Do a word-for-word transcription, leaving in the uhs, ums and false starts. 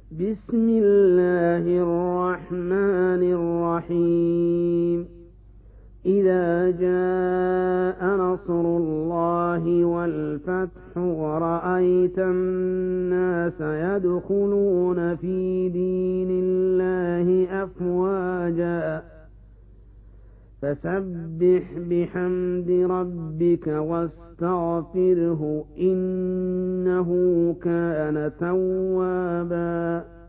بسم الله الرحمن الرحيم إذا جاء نصر الله والفتح ورأيت الناس يدخلون في دين الله أفواجا فسبح بحمد ربك واستغفره إنه كان توابا